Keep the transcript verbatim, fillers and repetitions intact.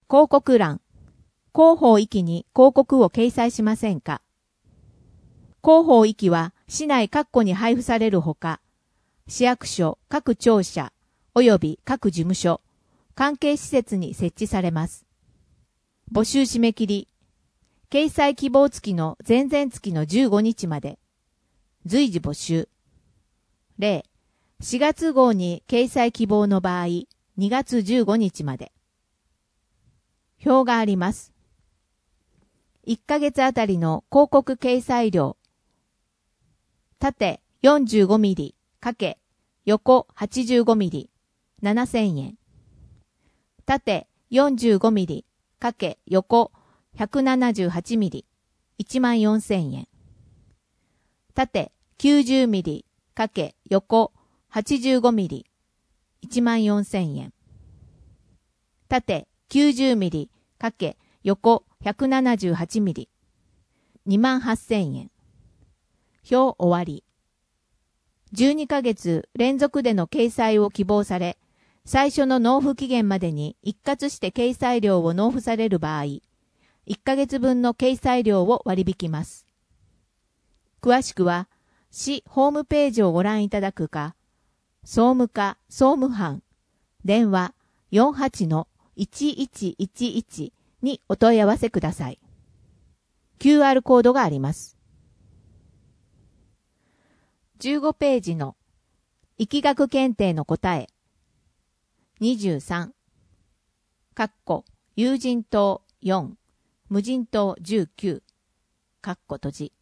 広告欄。広報域に広告を掲載しませんか？広報域は市内各戸に配布されるほか、市役所、各庁舎、及び各事務所、関係施設に設置されます。募集締め切り。掲載希望付きの前々月のじゅうごにちまで。随時募集。例、しがつ号に掲載希望の場合、にがつじゅうごにちまで。表があります。いっかげつあたりの広告掲載料。縦 よんじゅうごミリ × 横 はちじゅうごミリ ななせんえん。縦 よんじゅうごミリ × 横 ひゃくななじゅうはちミリ いちまんよんせんえん。縦 きゅうじゅうミリ × 横 はちじゅうごミリ いちまんよんせんえん。縦 きゅうじゅうミリ × 横 ひゃくななじゅうはちミリ にまんはっせんえん。表終わり。じゅうにかげつ連続での掲載を希望され、最初の納付期限までに一括して掲載料を納付される場合、いっかげつぶんの掲載料を割り引きます。詳しくは、市ホームページをご覧いただくか、総務課総務班、電話 よんはちのいちいちいちいち にお問い合わせください。キューアール コードがあります。じゅうごページの力学検定の答え。にじゅうさん。括弧有人島よん、無人島じゅうきゅう。括弧閉じ。